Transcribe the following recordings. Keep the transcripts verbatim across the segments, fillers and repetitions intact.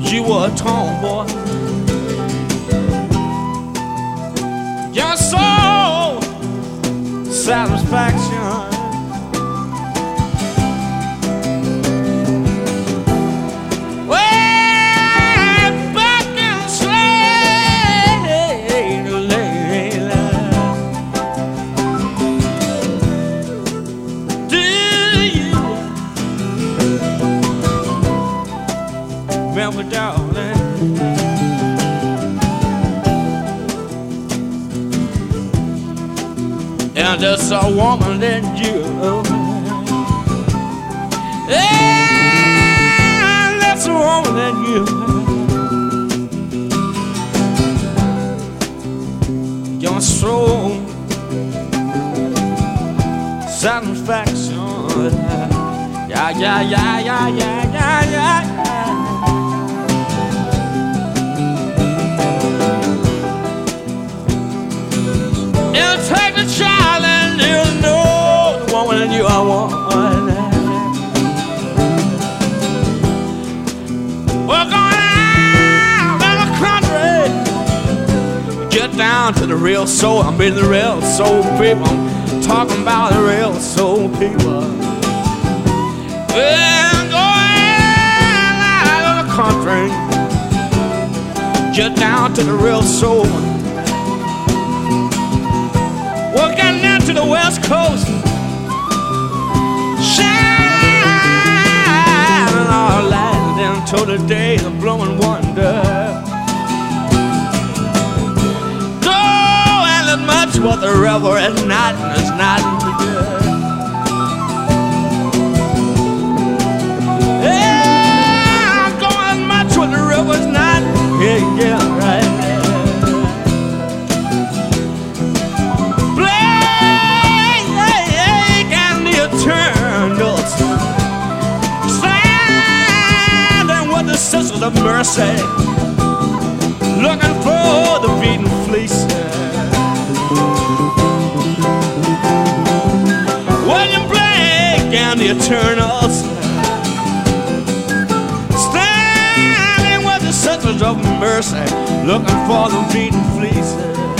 you were a tomboy. Your soul satisfaction. Remember, darling, and there's a woman that you, and that's a woman that you, your soul satisfaction. Yeah, yeah, yeah, yeah, yeah, yeah, yeah. Take the child and you'll know the woman that you are one. We're going out in the country, get down to the real soul. I mean the real soul people. I'm talking about the real soul people. We're going out in the country, get down to the real soul. We're getting into the West Coast, shining our light into the day of blowing wonder. Go and let much what the river is not, and it's not good. Yeah, go and much what the river is not. Yeah, yeah, right. Sisters of mercy, looking for the beaten fleece. William Blake and the Eternals, standing with the sisters of mercy, looking for the beaten fleece.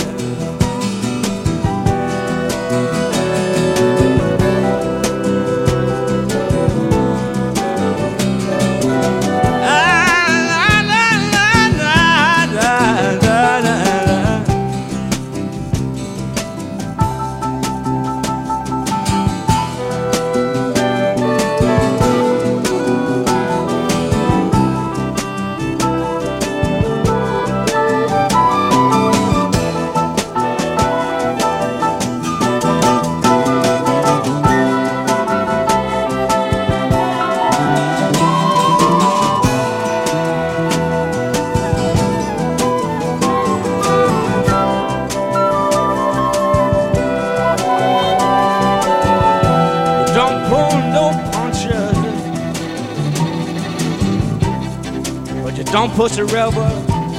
You don't push the river,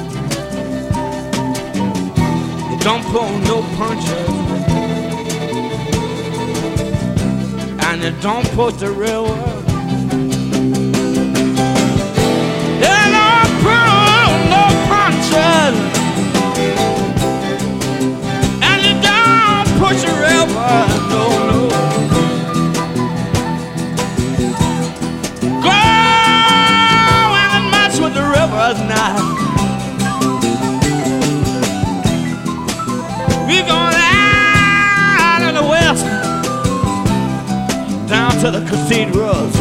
you don't pull no punches, and you don't push the river, you don't pull no punches, and you don't push the river, no, no. Not. We're going out in the west, down to the cathedrals.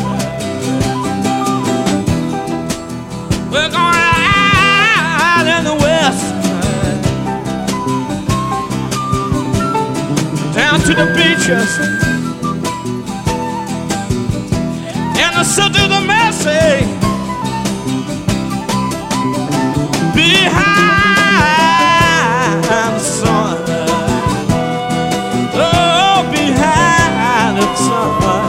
We're going out in the west, down to the beaches, and the city of the mercy. Behind the sun, oh, behind the sun,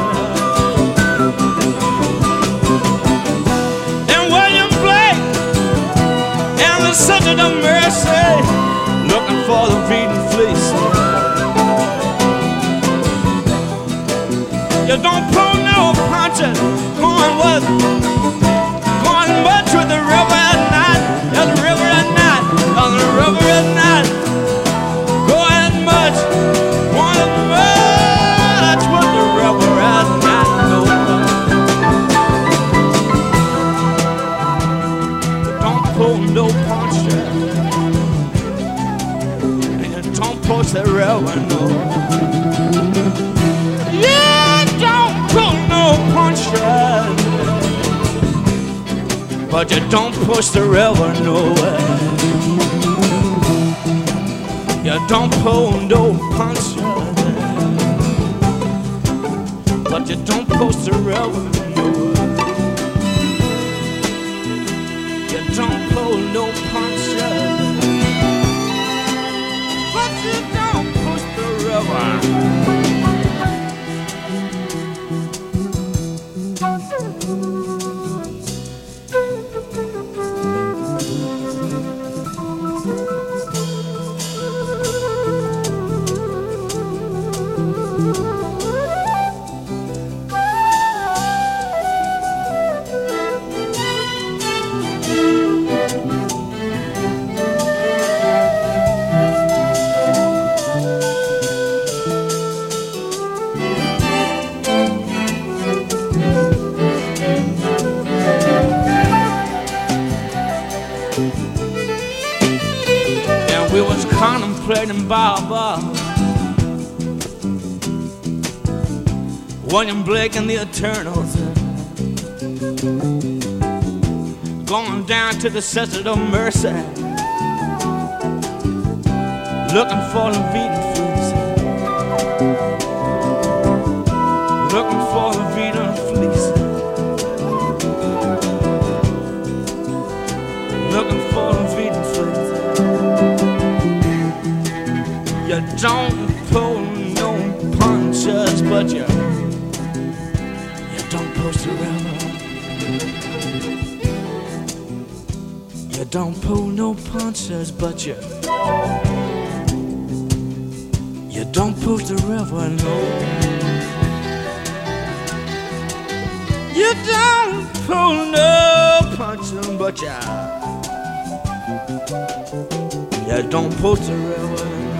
and William Blake and the Sisters of Mercy, looking for the beaten fleece. You don't pull no punches, going with, going much with the river. river, no. You don't pull no punches, but you don't push the river nowhere. You don't pull no punches, but you don't push the river nowhere. You don't pull no punches, but you don't push the river. And we was contemplating Baba, William Blake and the Eternals, going down to the Sisters of Mercy, looking for the Vietnam fleece, looking for the Vietnam fleece, looking for the Vietnam fleece. You don't pull no punches, but you you don't push the river. You don't pull no punches, but you you don't push the river, no. You don't pull no punches, but you you don't push the river.